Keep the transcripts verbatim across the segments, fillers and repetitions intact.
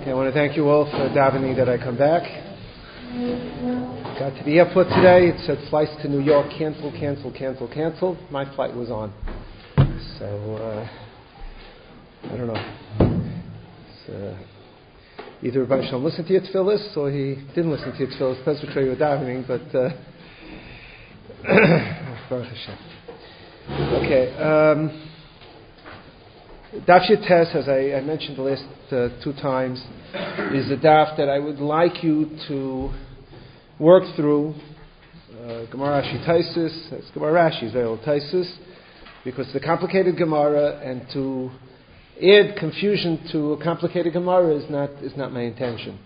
Okay, I want to thank you all for davening that I come back. Got to the airport today. It said flights to New York cancel, cancel, cancel, cancel. My flight was on. So, uh, I don't know. It's, uh, either Rabbi Shalom listened to your tefillis or he didn't listen to your tefillis. Depends which way you were davening, but uh, Baruch Hashem. Okay. Um, Daf Yates, as I, I mentioned the last uh, two times, is a daf that I would like you to work through. Uh, Gemara Rashi Taisus, it's Gemara Rashi, very old Taisus, because it's a complicated Gemara, and to add confusion to a complicated Gemara is not is not my intention.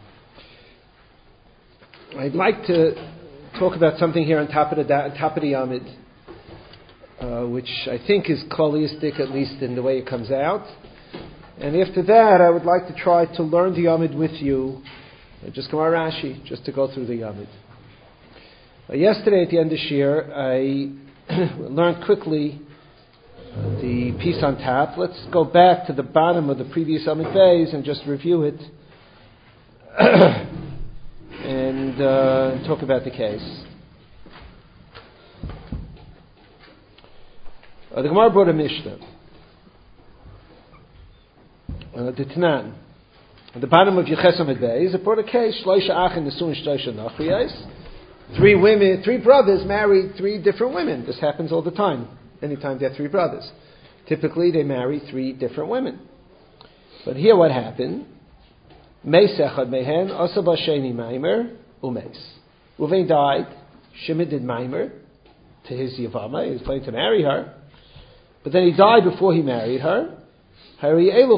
I'd like to talk about something here on top of the da- top of the Yamid. Uh, which I think is klalistic, at least in the way it comes out. And after that, I would like to try to learn the Yamid with you, uh, just Gemara Rashi, just to go through the Yamid. Uh, yesterday at the end of Shir, I learned quickly uh, the piece on top. Let's go back to the bottom of the previous Yamid Beis and just review it and uh, talk about the case. Uh, the Gemara brought a Mishnah. Uh, the Tanan. At the bottom of Yeches Amid Beis, it brought a case. Shloisha Achin Nesuin Shloisha Nachriyos. Three women, three brothers married three different women. This happens all the time. Anytime they have three brothers. Typically they marry three different women. But here what happened? Meis Echad Mehen, Asaba Sheni Maimer, Umeis. Ruvain died. Shimon did Maimer to his Yavama. He was planning to marry her. But then he died before he married her. So they get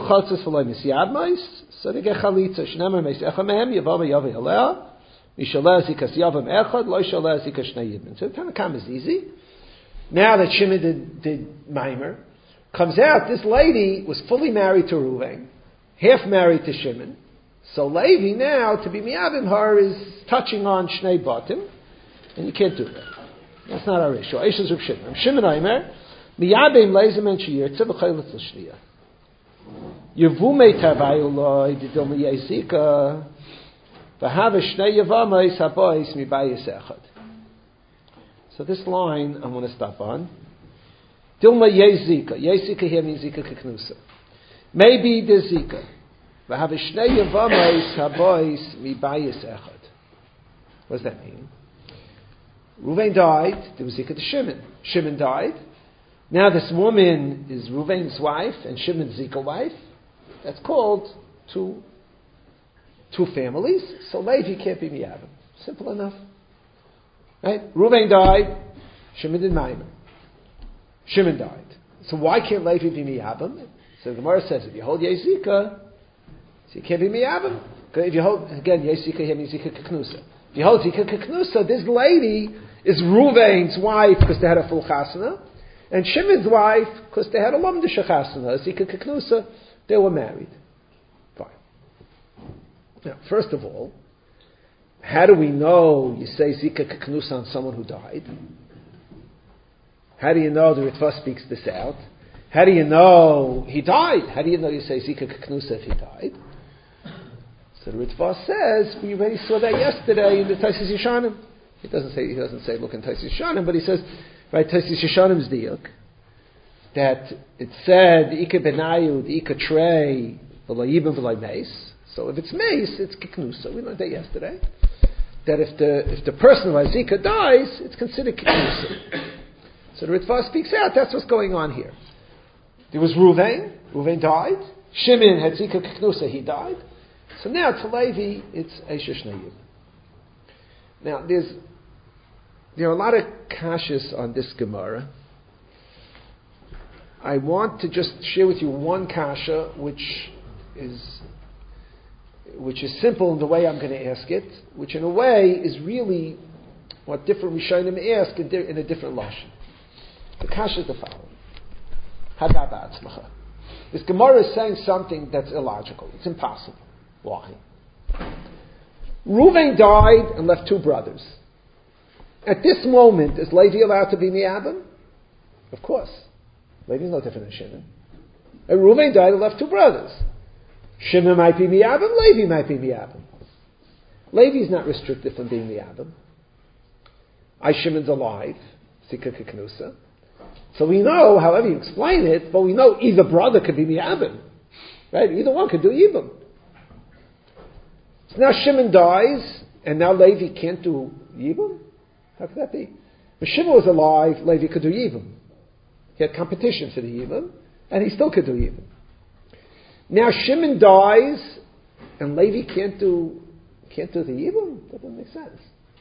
chalitza. Shnemer meis echa mehem yavama yavi alea. Mishaleh zikas yavam echad lo shaleh zikas shnei yibin. So the Tanakam is easy. Now that Shimon did, did Maimer, comes out this lady was fully married to Reuven, half married to Shimon. So Levi now to be miyavim her is touching on shnei batim, and you can't do that. That's not our issue. Aisha Zub Shimon. Shimon Aimer. Miyabim leizem en shiyirtze v'chaylet l'shliya. Yevumei tavayu loy didil miyezika v'have shnei yavamais habois mibayis echad. So this line I'm going to stop on. Dilma yezika. Yezika here means zika keknusa. Maybe the zika. V'have shnei yavamais habois mibayis echad. What does that mean? Reuven died. There was zika to Shimon. Shimon died. Now this woman is Reuven's wife and Shimon's Zika wife. That's called two, two families. So Levi can't be Miyavim. Simple enough. Right? Reuven died. Shimon did Maimer. Shimon died. So why can't Levi be Miyavim? So the Gemara says if you hold Yezika, so you can't be Miyavim. If you hold, again, Yezika here means Zika Keknusa. If you hold Zika Keknusa, this lady is Reuven's wife because they had a full chasana. And Shimon's wife, because they had a lamda shachasana, Zika Keknusa, they were married. Fine. Now, first of all, how do we know you say Zika Keknusa on someone who died? How do you know the Ritva speaks this out? How do you know he died? How do you know you say Zika Keknusa if he died? So the Ritva says, we already saw that yesterday in the Taisus Yeshanim. He doesn't say, he doesn't say look in Taisus Yeshanim, but he says, right, Taisus Yeshanim's diuk, that it said, Ika benayu, Ika trey, v'lo yibim v'lo meis. So if it's meis, it's kiknusa. We learned that yesterday. That if the if the person who has Zika dies, it's considered kiknusa. So the Ritva speaks out, that's what's going on here. There was Reuven, Reuven died. Shimon had Zika kiknusa, he died. So now to Levi, it's Eisha Shnei Yibim. Now there's There are a lot of kashas on this Gemara. I want to just share with you one kasha, which is which is simple in the way I'm going to ask it, which in a way is really what different Rishonim ask in, di- in a different lashon. The kasha is the following: Hadab ba'atzmacha. This Gemara is saying something that's illogical. It's impossible. Why? Reuven died and left two brothers. At this moment, is Levi allowed to be Miyabim? Of course. Levi is no different than Shimon. And Reuven died and left two brothers. Shimon might be miyabim, Levi might be miyabim. Levi is not restricted from being miyabim. I Shimon's alive, Sika Kiknusa. So we know, however you explain it, but we know either brother could be miyabim. Right? Either one could do yibum. So now Shimon dies, and now Levi can't do yibum? How could that be? If Shimon was alive, Levi could do yibum. He had competition for the yibum, and he still could do yibum. Now Shimon dies, and Levi can't do can't do the yibum. That doesn't make sense.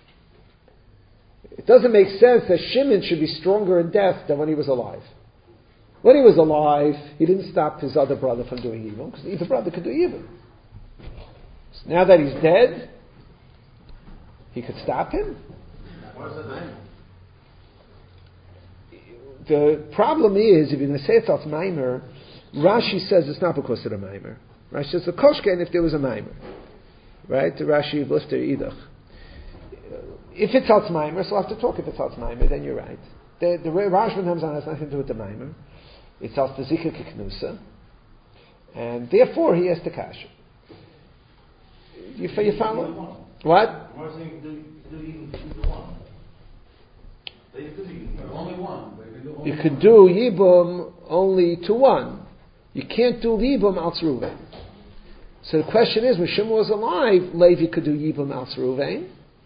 It doesn't make sense that Shimon should be stronger in death than when he was alive. When he was alive, he didn't stop his other brother from doing yibum, because either brother could do yibum. So now that he's dead, he could stop him. What is the name? The problem is, if you're going to say it's off Maimer, Rashi says it's not because of the Maimer. Rashi says the Koshken if there was a Maimer. Right? The Rashi Blifter Idach. If it's Alts Maimer, so we'll have to talk if it's Alts Maimer, then you're right. The, the Rashban Hamzan has nothing to do with the Maimer. It's Alts the Zika Kiknusa. And therefore he has to cash. You, you follow? What? Only one. You could do Yibum only to one. You can't do Yibum al Tzruvein. So the question is, when Shimon was alive, Levi could do Yibum al Tzruvein.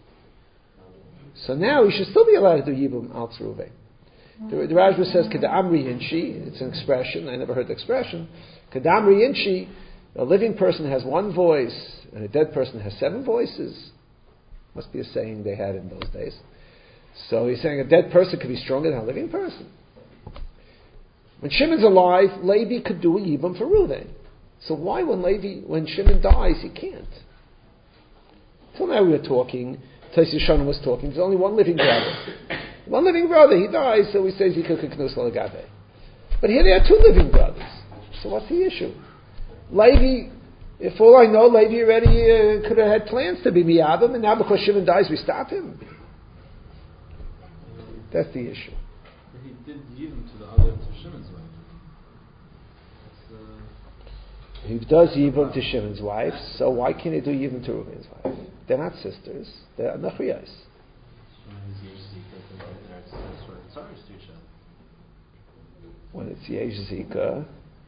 So now he should still be allowed to do Yibum al Tzruvein. The, the Rashba says, Kedamri Inchi, it's an expression, I never heard the expression. Kedamri Inchi, a living person has one voice, and a dead person has seven voices. Must be a saying they had in those days. So he's saying a dead person could be stronger than a living person. When Shimon's alive, Levi could do a Yibum for Reuven. So why when Levi, when Shimon dies, he can't? Till now we were talking, Taisi Shana was talking, there's only one living brother. One living brother, he dies, so he says he could knus l'gabe. But here there are two living brothers. So what's the issue? Levi, if all I know, Levi already uh, could have had plans to be miyabim, and now because Shimon dies, we stop him. That's the issue. But he did yibum to the other, to Shimon's wife. Uh, he does yibum to Shimon's wife, so why can't he do yibum to Reuven's wife? They're not sisters, they're nachriyas. When it's Yesh Zika,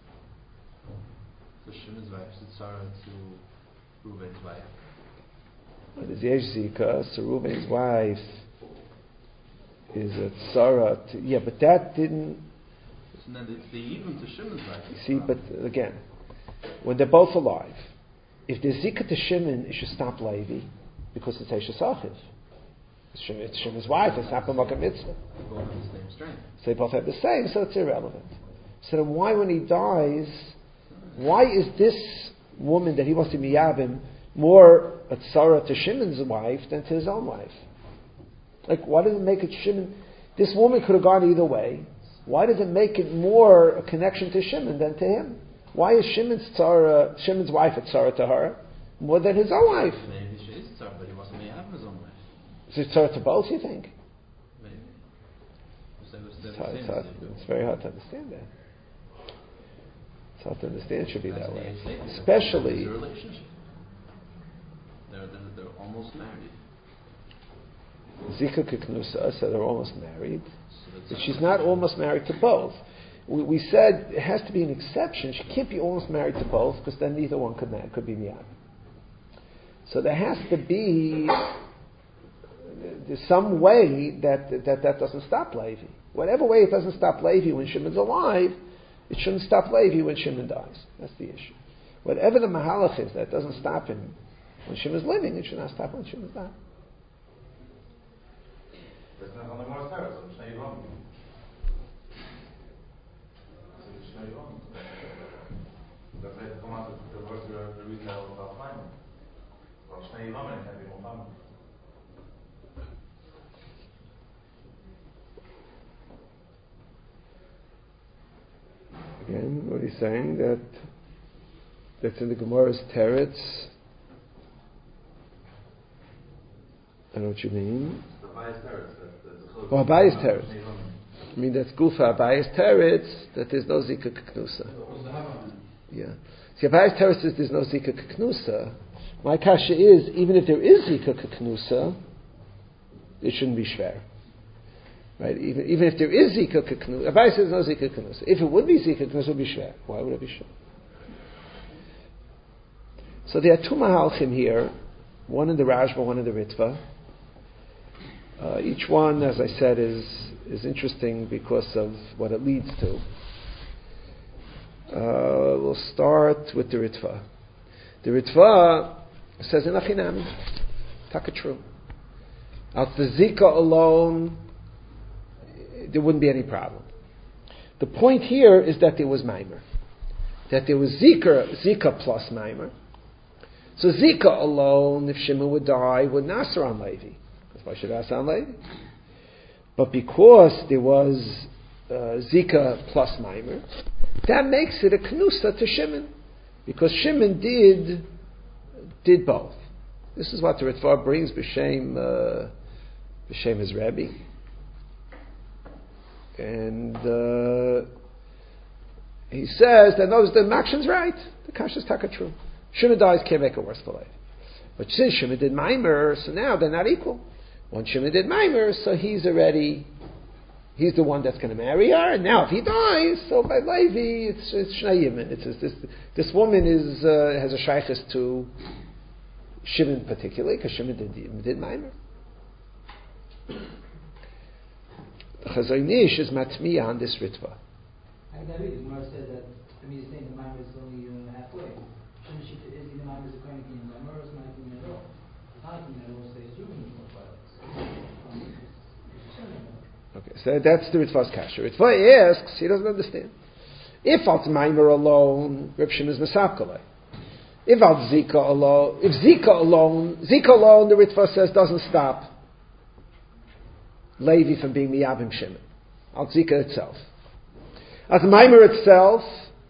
so Shimon's wife is Tzara to Reuven's wife. When it's Yesh Zika, so Reuven's wife is a tzara to, yeah, but that didn't. So then it's the even to Shimon's wife. You see, but again, when they're both alive, if there's Zika to Shimon, it should stop Levi because it's Eshes Achiv. It's Shimon's wife, it's not B'Makom Mitzvah. They both have the same strength. So they both have the same, so it's irrelevant. So then why, when he dies, why is this woman that he wants to miyabim more a tzara to Shimon's wife than to his own wife? Like, why does it make it Shimon? This woman could have gone either way. Why does it make it more a connection to Shimon than to him? Why is Shimon's tzara, Shimon's wife a tzara to her more than his own wife? Maybe she is tzara, but he wasn't miyabim his own wife. Is it tzara to both, you think? Maybe. So it's, It's, hard, it's, hard, it's very hard to understand that. It's hard to understand it should be that way. Especially... It's a relationship. They're, they're, they're almost married. Zika Kiknusa, so they're almost married. But she's not almost married to both. We, we said it has to be an exception. She can't be almost married to both because then neither one could, could be miyab. So there has to be there's some way that, that that doesn't stop Levi. Whatever way it doesn't stop Levi when Shimon's alive, it shouldn't stop Levi when Shimon dies. That's the issue. Whatever the mahalach is that doesn't stop him when Shimon's living, it should not stop when Shimon's dying. There's no on the most terrace, I'm sure you're wrong. I'm sure you're wrong. That's why it come out of the words of the retail about mine. I'm sure you're wrong, and it can be more fun. Again, what he's saying, that that's in the Gemara's teretz. I know what you mean. The bias terrace. Oh, Abayis teretz. I mean, that's Gufa Abayis teretz, that there's no Zika Keknusa. Yeah. See, Abaye's Torah says there's no Zika Keknusa. My kasha is, even if there is Zika Keknusa, it shouldn't be Shver. Right? Even, even if there is Zika Keknusa, Abaye says no Zika Keknusa. If it would be Zika Keknusa, it would be Shver. Why would it be Shver? So there are two Mahalchim here, one in the Rashba, one in the Ritva. Uh, each one, as I said, is is interesting because of what it leads to. Uh, we'll start with the Ritva. The Ritva says in Achinami, taka true. Out the Zika alone, there wouldn't be any problem. The point here is that there was Maimer, that there was Zika, Zika plus Maimer. So Zika alone, if Shimon would die, would Nasser on Levi. Why should Nasser on Levi? But because there was uh, Zika plus Maimer, that makes it a Knusa to Shimon. Because Shimon did did both. This is what the Ritva brings, B'Shem, uh, B'Shem his Rebbe. And uh, he says that knows the Makshan's right. The Kasha's taka true. Shimon dies, can't make it worse for life. But since Shimon did Maimer, so now they're not equal. When Shimon did Maimer, so he's already, he's the one that's going to marry her. And now if he dies, so by Levi, it's it's Shnei Yimon. It's this this woman is uh, has a shaykhis to Shimon particularly because Shimon did did Maimer. The Chazon Ish is matmiya on this ritva. I can read it. Gemara said that to me, he's saying the Maimer is only uh, halfway. Shimon Shita is the Maimer is going to be in Maimer, or is not in at all. It's not in at all. So he's doing it. Okay, so that's the Ritva's kasha. Ritva asks, he doesn't understand. If alt Maimer alone, Reb Shimon is Mesapkalei. If alt Zika alone, if Zika alone, Zika alone, the Ritva says doesn't stop Levi from being Miyabim Shimon. Alt Zika itself. As Maimer itself,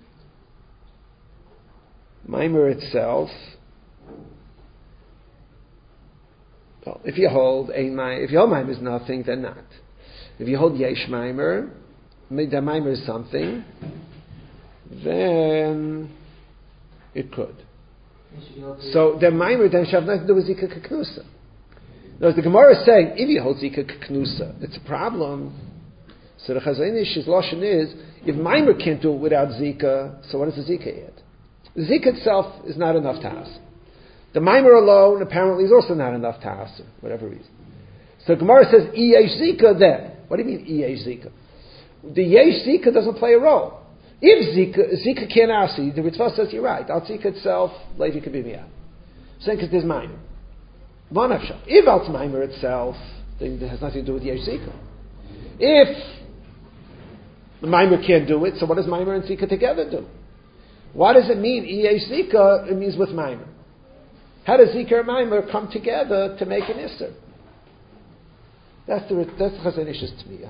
Maimer itself, well, if you hold a if you hold Maimer is nothing, then not. If you hold Yesh Maimer, the Maimer is something, then it could. So the Maimer then should have nothing to do with Zika Keknusa. Now, as the Gemara is saying, if you hold Zika Keknusa, it's a problem. So the Chazon Ish's lashon is, if Maimer can't do it without Zika, so what does the Zika add? The Zika itself is not enough to us. The Maimer alone apparently is also not enough to us, for whatever reason. So Gemara says, Yesh Zika then. What do you mean Yesh Zika? The Yesh Zika doesn't play a role. If Zika, Zika can't asi, the Ritva says you're right. Al Zika itself, Levi could be miyah. Saying because there's Maimer. If Al Maimer itself, then it has nothing to do with Yesh Zika. If the Maimer can't do it, so what does Maimer and Zika together do? What does it mean? Yesh Zika, it means with Maimer. How does Zika and Maimer come together to make an Isser? That's the that's the Chazon Ish's Tmiyah.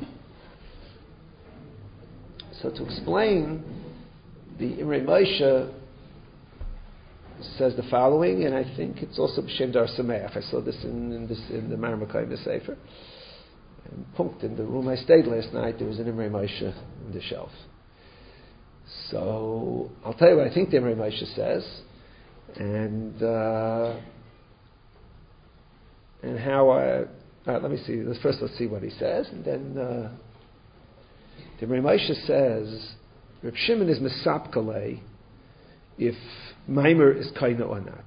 So to explain, the Imrei Moshe says the following, and I think it's also B'Shem Dar Sameach. I saw this in, in this in the Marmakayim Sefer. And punkt in the room I stayed last night, there was an Imrei Moshe in the shelf. So I'll tell you what I think the Imrei Moshe says, and uh, and how I. All right, let me see. Let's first let's see what he says, and then uh, the Imrei Moshe says Reb Shimon is mesapkalei if Maimer is kaina or not.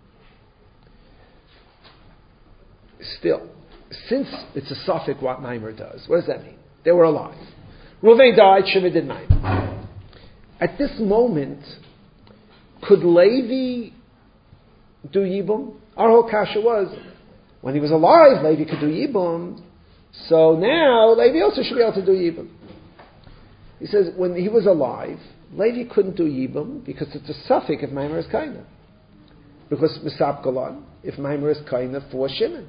Still, since it's a suffix what Maimer does, what does that mean? They were alive. Reuven died, Shimon did Maimer. At this moment, could Levi do Yibum? Our whole kasha was, when he was alive, Levi could do Yibum. So now, Levi also should be able to do Yibum. He says, when he was alive, Levi couldn't do Yibum because it's a suffix if Maimer is Kaina. Because Misap Golan, if Maimer is Kaina for Shimon.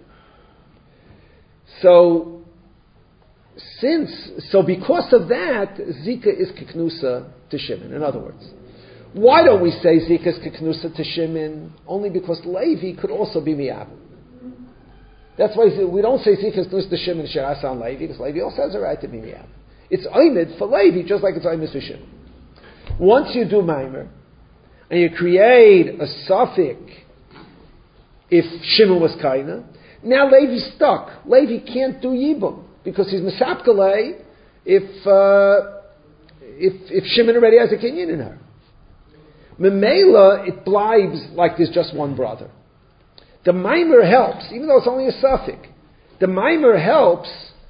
So, since, so because of that, Zika is Kiknusa to Shimon. In other words, why don't we say Zika is Kiknusa to Shimon? Only because Levi could also be Miyabim. That's why we don't say Zika is Kiknusa to Shimon She'asa on Levi, because Levi also has a right to be Miyabim. It's Oimid for Levi, just like it's Oimid for Shimon. Once you do Maimer, and you create a suffix if Shimon was kaina. Now Levi's stuck. Levi can't do Yibum because he's Mesapkalei if, uh, if, if Shimon already has a kinyan in her. Memela, it blibes like there's just one brother. The mimer helps, even though it's only a suffix. The mimer helps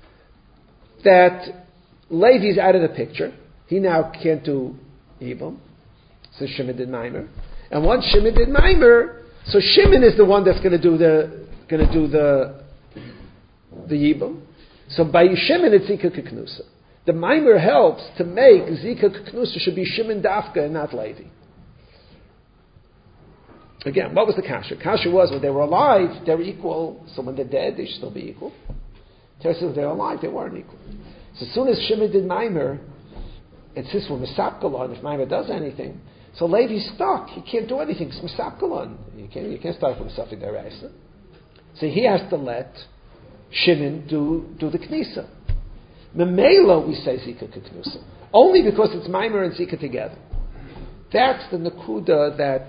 that Levi's out of the picture. He now can't do Yibum. So Shimon did mimer. And once Shimon did mimer, so Shimon is the one that's going to do the going to do the the Yibum. So by Shimon it's Zika Keknusa. The mimer helps to make Zika Keknusa should be Shimon Dafka and not Levi. Again, what was the kasha? Kasha was when they were alive, they were equal. So when they're dead, they should still be equal. Teresa, if they're alive, they weren't equal. So as soon as Shimon did mimer, it's this one, Mesapkalon, if mimer does anything. So Levi's stuck. He can't do anything. It's Mesapkalon. You can't, you can't start from Safi Deraisa. So he has to let Shimon do, do the Knisa. Memela, we say Zika Keknusa. Only because it's mimer and Zika together. That's the Nakuda that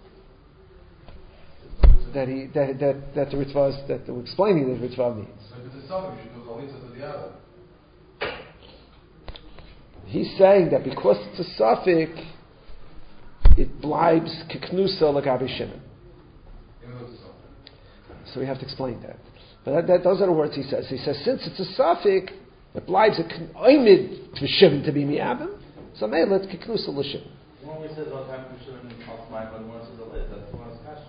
that he that that that the Ritva that we're explaining that the Ritva means. So if it's a suffix, you should do Chalitza to the other. He's saying that because it's a suffix, it blibes Keknusa Lagabi Shimon. Even though it's a suffix. So we have to explain that. But that, that, those are the words he says. He says since it's a suffix, it blibes a oimid to Shimon to be mi'abim. So may let Keknusa l'Shimon. When we said about time to Shimon off my but more to the lid, that's one question.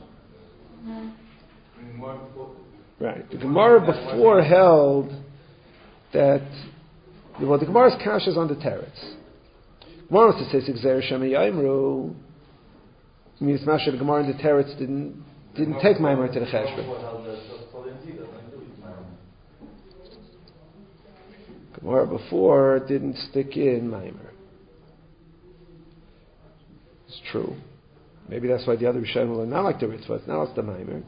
Right. The Gemara before held that, well, the Gemara's kash is on the teretz. Gemara wants to say Zikzer Shema Yaimru. I mean, it's Masha, the Gemara and the teretz didn't didn't take Maimar to the cheshbon. Gemara before didn't stick in Maimar. It's true. Maybe that's why the other Rishonim are not like the Ritva. It's not like the Maimar.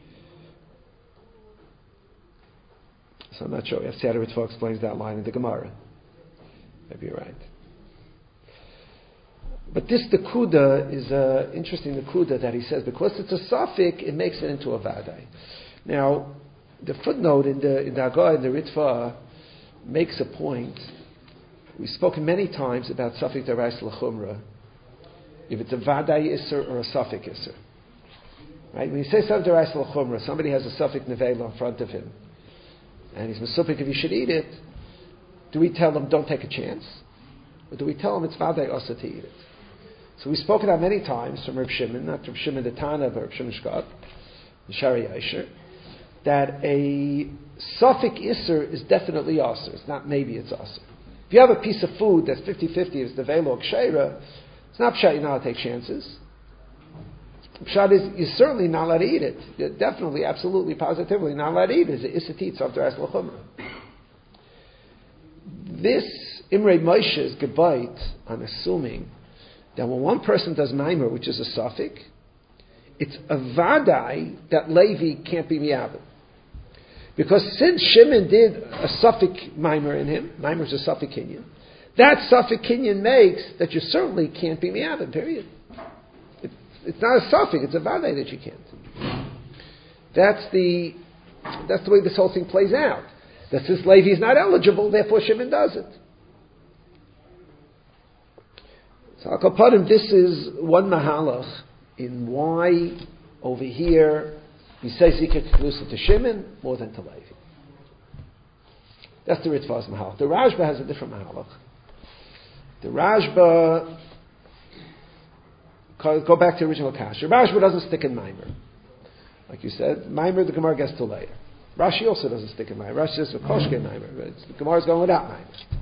So I'm not sure. We have to see how the Ritva explains that line in the Gemara. Maybe you're right. But this Nakuda is an interesting Nakuda that he says, because it's a suffix, it makes it into a Vadai. Now, the footnote in the in the Haggadah, in the Ritva, makes a point. We've spoken many times about suffix Derais L'chumra, if it's a Vadai Isser or a suffix Isser. Right? When you say suffix Derais L'chumra, somebody has a suffix Nevela in front of him, and he's Mesupik if he should eat it, do we tell him, don't take a chance? Or do we tell him it's Vadai Asa to eat it? So we've spoken about many times from Reb Shimon, not Reb Shimon the Tana, but Reb Shimon Shkot, the Shari Yisher, that a suffix Isser is definitely Asa. It's not maybe it's Asa. If you have a piece of food that's fifty-fifty, it's the Velo Kshera, it's not Pshat, you're not allowed to take chances. Pshat is, you're certainly not allowed to eat it. You're definitely, absolutely, positively not allowed to eat it. It's an Isatit Tzavter As L'chumra. This Imrei Moshe is Gebait on assuming that when one person does Maimer, which is a suffix, it's a Vadai that Levi can't be Miyabim. Because since Shimon did a suffix Maimer in him, Maimer is a suffix Kinyan, that suffix Kinyan makes that you certainly can't be Miyabim, period. It, it's not a suffix, it's a Vadai that you can't. That's the, that's the way this whole thing plays out. That since Levi is not eligible, therefore Shimon does it. So Al Kapadim, this is one mahalach in why over here we say Zika Keknusa to Shimon more than to Levi. That's the Ritva's mahalach. The Rashba has a different mahalach. The Rashba, go back to the original Kash. The Rashba doesn't stick in Maimer. Like you said, Maimer the Gemara gets to later. Rashi also doesn't stick in Maimer. Rashi says Koshke Maimer, but the Gemara's going without Maimer.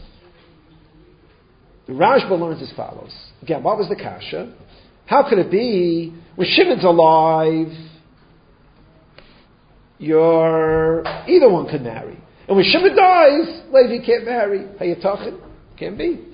The Rashba learns as follows. Again, what was the kasha? How could it be when Shimon's alive, you're either one could marry, and when Shimon dies, Levi can't marry. Hayatachin can't be.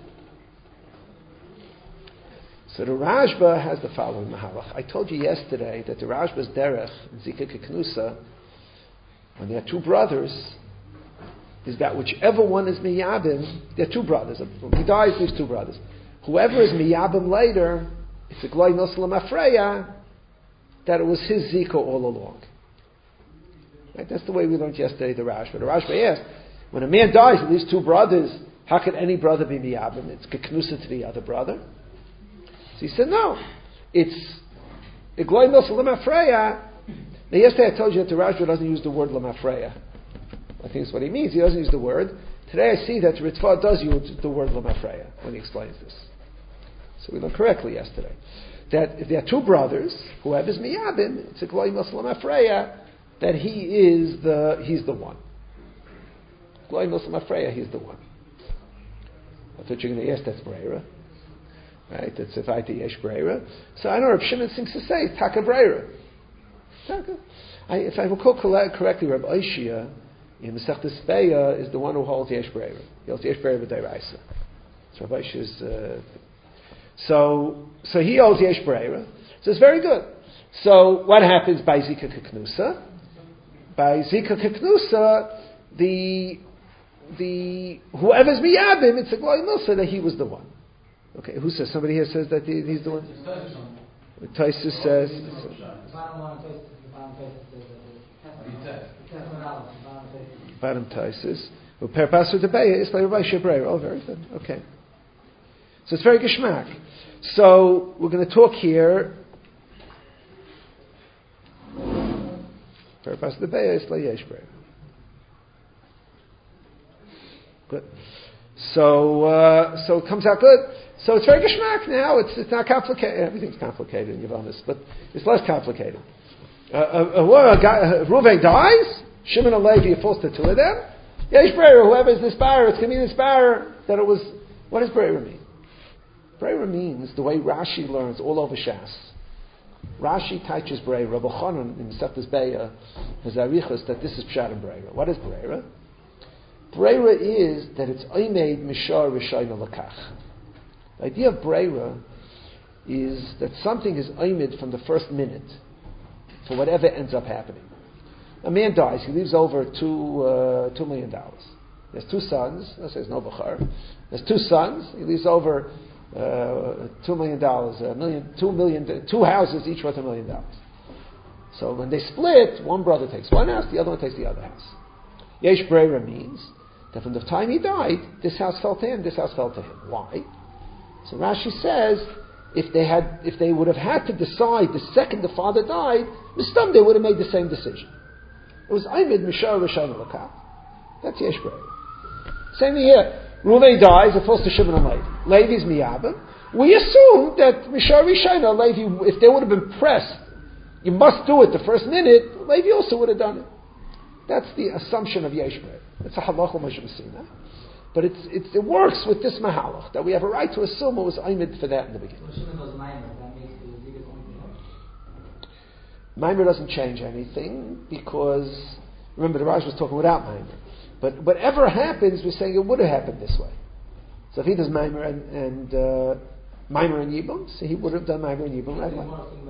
So the Rashba has the following mahalach. I told you yesterday that the Rashba's derech in Zika Keknusa, when there are two brothers, is that whichever one is miyabim, there are two brothers. When he dies, there's two brothers. Whoever is miyabim later it's a Gloi Nos L'Mafreya, that it was his Zika all along. Right? That's the way we learned yesterday the Rashba. The Rashba asked, when a man dies and leaves two brothers, how could any brother be miyabim? It's geknusa to the other brother. So he said, no. It's a Gloi Nos L'Mafreya. Now yesterday I told you that the Rashba doesn't use the word L'Mafreya. I think that's what he means. He doesn't use the word. Today I see that Ritva does use the word L'Mafreya when he explains this. So we learned correctly yesterday. That if there are two brothers, whoever's miyabim, it's a Gloi Nos L'Mafreya, that he is the, he's the one. Gloi Nos L'Mafreya, he's the one. I thought you were going to ask, that's Breira. Right? That's if I yesh Breira. So I know Reb Shimon thinks to say, Taka Breira. Taka. I, if I recall correctly, Reb Oishia, in the Masechtas Beya, is the one who holds yesh Breira. He holds yesh Breira b'Deiraisa. So Reb Oishia's, uh, so, so he holds yesh Breira. So it's very good. So what happens by Zika Keknusa? By Zika Keknusa, the the whoever's miyabim, it's a Gloi Nosa that he was the one. Okay, who says? Somebody here says that he, he's the one. Taisus says. Bottom Taisus. Per passer debeya is by Rabbi Shebreir. Oh, very good. Okay. So it's very geschmack. So we're going to talk here. Per passer debeya is by Yeshbreir. Good. So uh, so it comes out good. So it's very geschmack now. It's it's not complicated. Everything's complicated in Yavamis, but it's less complicated. Uh, a, a, a guy, uh, Reuven dies. Shimon and Levi falls to two of them. Yesh Breira, whoever is this bar, it's going to be this bar that it was. What does Breira mean? Breira means the way Rashi learns all over Shas. Rashi teaches Breira. Rabbi Chanan in Masechtas Beya has arichas that this is Pshat and Breira. What is Breira? Breira is that it's Oimeid Mishar Rishayna Lakach. The idea of Breira is that something is Oimed from the first minute for whatever ends up happening. A man dies, he leaves over two, uh, two million dollars. He has two sons, let's say it's no Bachar. He has two sons, he leaves over uh, two million dollars, a million, two million, two houses, each worth a million dollars. So when they split, one brother takes one house, the other one takes the other house. Yesh Breira means that from the time he died, this house fell to him, this house fell to him. Why? So Rashi says, if they had, if they would have had to decide the second the father died, Mistam they would have made the same decision. It was Aimid Mishar Rishon Lakah. That's Yesh Breira. Same thing here. Reuven dies, it falls to Shimon and Levi. Levi's miyabim. We assume that Mishar Rishon Levi, if they would have been pressed, you must do it the first minute, Levi also would have done it. That's the assumption of Yesh Breira. It's a halach Moshe Messina. But it's, it's, it works with this mahalach, that we have a right to assume it was Aimid for that in the beginning. Maimer doesn't change anything because, remember the Raj was talking without Maimer. But whatever happens, we're saying it would have happened this way. So if he does Maimer and, and uh, Maimer and Yibum, so he would have done Maimer and Yibum right away.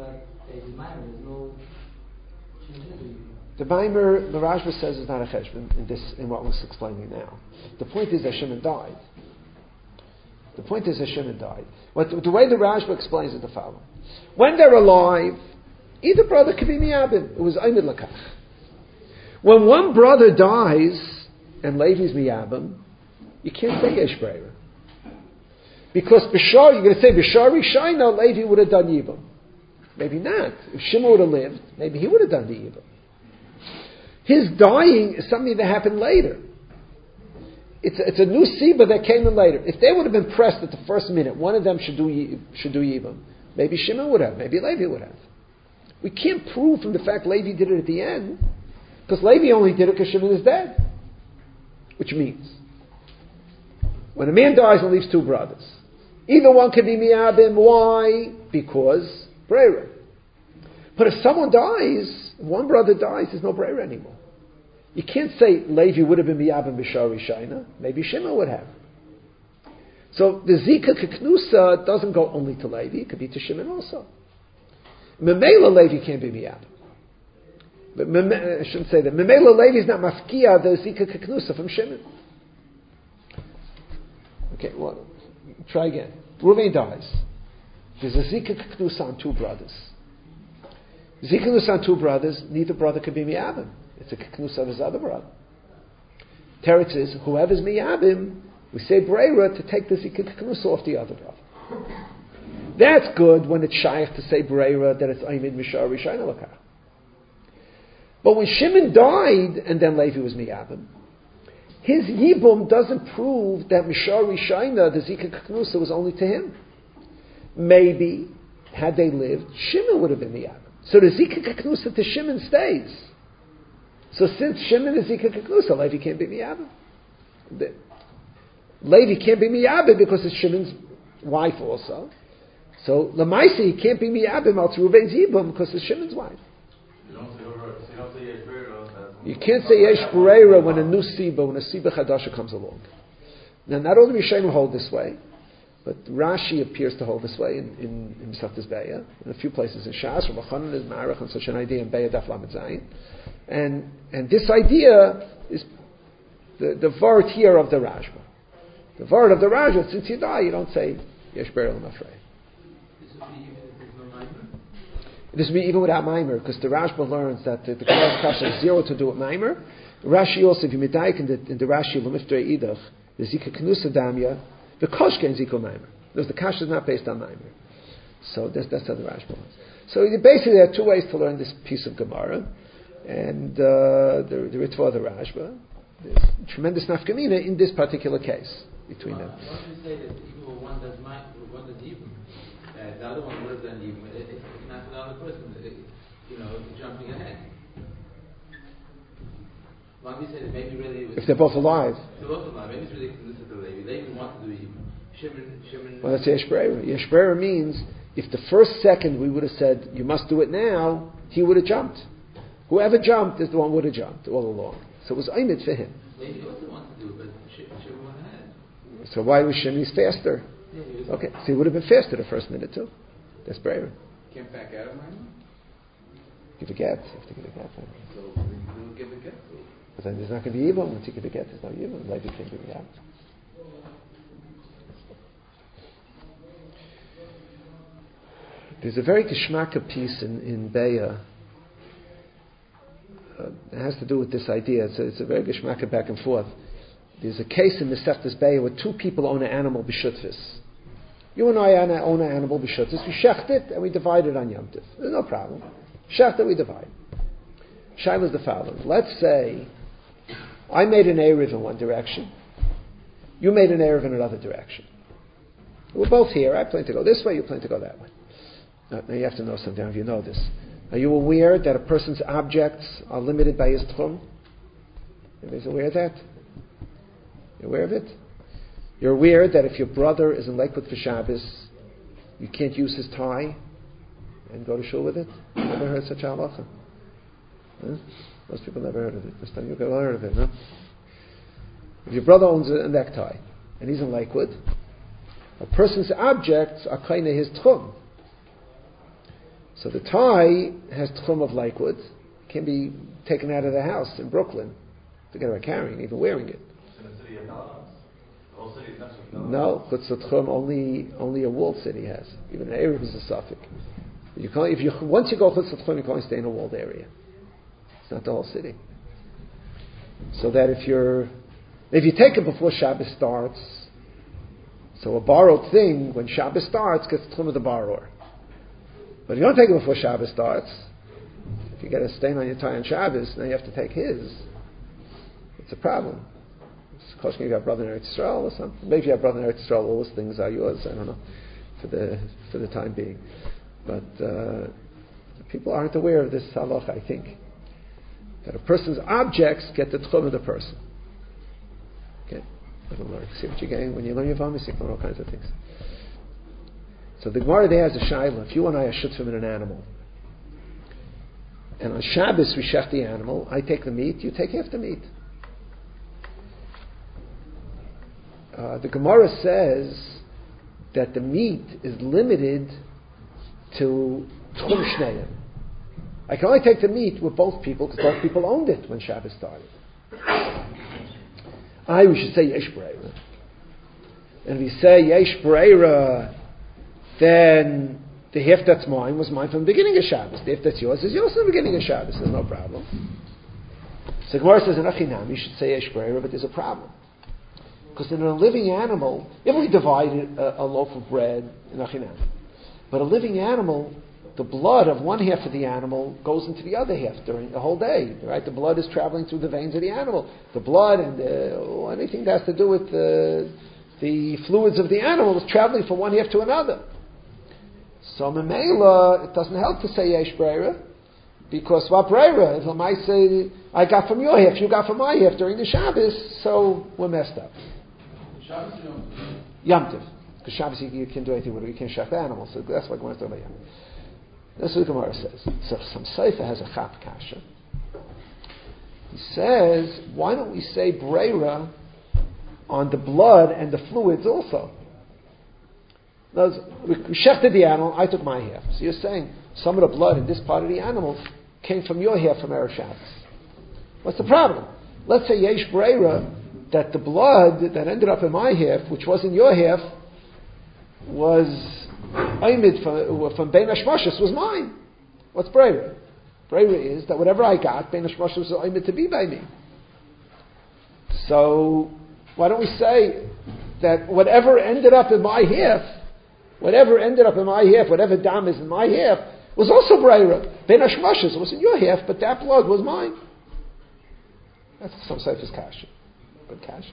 The Maimer, the Rajva says, is not a cheshbon in this, in what we're explaining now. The point is that Shimon died. The point is that Shimon died. What, the way the Rajva explains is the following: when they're alive, either brother could be miyabim. It was Aimid Lakach. When one brother dies and Levi's miyabim, you can't say Yesh Breira. Because Bishar, you're going to say Bishar Rishayna, Levi would have done Yibam. Maybe not. If Shimon would have lived, maybe he would have done the Yibam. His dying is something that happened later. It's a, it's a new Siba that came in later. If they would have been pressed at the first minute, one of them should do should do Yibam. Maybe Shimon would have. Maybe Levi would have. We can't prove from the fact Levi did it at the end, because Levi only did it because Shimon is dead. Which means, when a man dies and leaves two brothers, either one can be miyabim. Why? Because Breira. But if someone dies, one brother dies, there's no Breira anymore. You can't say Levi would have been miyabim b'shar Rishayna. Maybe Shimon would have. So the Zika Keknusa doesn't go only to Levi, it could be to Shimon also. Memela Levi can't be miyabim. But I shouldn't say that. Memela Levi is not mafkia the Zika Keknusa from Shimon. Okay, well, try again. Reuven dies. There's a Zika Knusa on two brothers. Zika Knusa on two brothers, neither brother could be Miyabim. It's a Knusa of his other brother. Teretz is, whoever's Miyabim, we say Breira to take the Zika Knusa off the other brother. That's good when it's shaykh to say Breira that it's Aimid Mishar Rishayna Lakach. But when Shimon died and then Levi was Miyabim, his Yibum doesn't prove that Mishar Rishayna, the Zika Knusa, was only to him. Maybe, had they lived, Shimon would have been Miyabim. So the Zika Knusa to Shimon stays. So since Shimon is Zika Knusa, Levi can't be Miyabim. Levi can't be Miyabim because it's Shimon's wife also. So Lamaisi, he can't be Miyabim al Reuven's Yibum because it's Shimon's wife. You don't say over, so you don't say Yesh Bereira. You can't say Yesh Bereira when a new Siba, when a Siba Chadasha comes along. Now, not only Rishonim hold this way, but Rashi appears to hold this way in in, in Masechtas Beya, in a few places in Shas. Rabbi Chanan is Ma'arach on such an idea in Beya Daf Lamed Zayin, and and this idea is the the word here of the Rashba. The word of the Rashba, since you die, you don't say Yesh Bereira L'Mafrei. This would be even without Maimer, because the Rashba learns that the, the Klas Kasha has zero to do with Maimer. Rashi also, if you medayik in the in the Rashi L'Miftrei Idach, the Zika Knusa Damya, the Koshke and Ziko Maimer. Because the Kasha is not based on Maimer. So that's, that's how the Rashba learns. So basically there are two ways to learn this piece of Gemara. And uh, the, the Ritva of the Rashba. There's tremendous nafkamina in this particular case between them. Why don't you say that even one does my, one does even, uh, the other one would have done even, it, it's not the other person, it, you know, jumping ahead. Why don't you say that maybe really... If they're both alive. If they're both alive, maybe it's really conducive to Levi. They even want to do even. Shimon, Shimon... Well, that's Yesh Bereira. Yesh Bereira means if the first second we would have said, you must do it now, he would have jumped. Whoever jumped is the one who would have jumped all along. So it was Aymed for him. Maybe he also wants to do it, but Shimon went ahead. So why was Shimon faster? Yeah, he was Okay, so he would have been faster the first minute too. That's Bereira. Can't back out of mine? Give a get. You have to give a get. So we'll give a get. But then there's not going to be evil. Once you give a get, there's no evil. Like you can't give it out. There's a very geschmacka piece in, in Beya. Uh, it has to do with this idea. It's a, it's a very geschmacka back and forth. There's a case in Masechtas Beya where two people own an animal b'shutvis. You and I own an animal b'shutvis. We shecht it and we divide it on Yom Tiv. There's no problem. Shecht it, we divide. Shaila is the following. Let's say I made an Erev in one direction. You made an Erev in another direction. We're both here. I plan to go this way. You plan to go that way. Now, now you have to know something. If you know this, are you aware that a person's objects are limited by his tchum? Everybody's aware of that? You're aware of it? You're aware that if your brother is in Lakewood for Shabbos, you can't use his tie and go to shul with it? You never heard such a halacha? Huh? Most people never heard of it. First time you've ever heard of it, huh? If your brother owns a necktie and he's in Lakewood, a person's objects are kind of his tchum. So the tie has tchum of Lakewood, can be taken out of the house in Brooklyn. Forget about carrying, even wearing it. In the city of Dallas? The whole city is not just Dallas. No, but the tchum only only a walled city has. Even an area is a suffix. You can't, if you once you go chutz tchum, you can't stay in a walled area. It's not the whole city. So that if you're if you take it before Shabbos starts, so a borrowed thing when Shabbos starts gets tchum of the borrower. But if you don't take it before Shabbos starts, if you get a stain on your tie on Shabbos, now you have to take his. It's a problem. It's a question you have brother in Eretz Yisrael or something. Maybe you have brother in Eretz Yisrael, all those things are yours, I don't know, for the for the time being. But uh, people aren't aware of this halacha, I think. That a person's objects get the tchum of the person. Okay? I don't learn. See what you're getting? When you learn your vamis, you learn all kinds of things. So the Gemara there has a shayla. If you and I are shutfim in an animal, and on Shabbos we shech the animal, I take the meat, you take half the meat. Uh, the Gemara says that the meat is limited to tchum shneim. I can only take the meat with both people because both people owned it when Shabbos started. I we should say yesh b'reira, and if we say yesh b'reira then the half that's mine was mine from the beginning of Shabbos. The half that's yours is yours from the beginning of Shabbos. There's no problem. So Gemara says in Achinam, you should say Yesh Breira, but there's a problem. Because in a living animal, if we divide a, a loaf of bread in Achinam, but a living animal, the blood of one half of the animal goes into the other half during the whole day, right? The blood is traveling through the veins of the animal. The blood and the, anything that has to do with the, the fluids of the animal is traveling from one half to another. So Memela, it doesn't help to say Yesh Breira, because what Breira? If I might say, I got from your half, you got from my half during the Shabbos, so we're messed up. Shabbos or Yom Tov? Yom Tov. Because Shabbos you, you can't do anything with it, you can't shech the animals, so that's why Gemara is talking about Yom Tov. That's what the Gemara says. So some Seifa has a chap kasha. He says, why don't we say Breira on the blood and the fluids also? Those, we shechted the animal, I took my half. So you're saying some of the blood in this part of the animal came from your half from Erev Shabbos. What's the problem? Let's say Yesh Breira, that the blood that ended up in my half, which was in your half, was Aimid from, from Bein Hashmashos was mine. What's Breira? Breira is that whatever I got, Bein Hashmashos was Aimid to be by me. So, why don't we say that whatever ended up in my half, whatever ended up in my half, whatever dam is in my half, was also Breira. Bein Hashmashos was in your half, but that blood was mine. That's some Seif's kasha. Good kasha.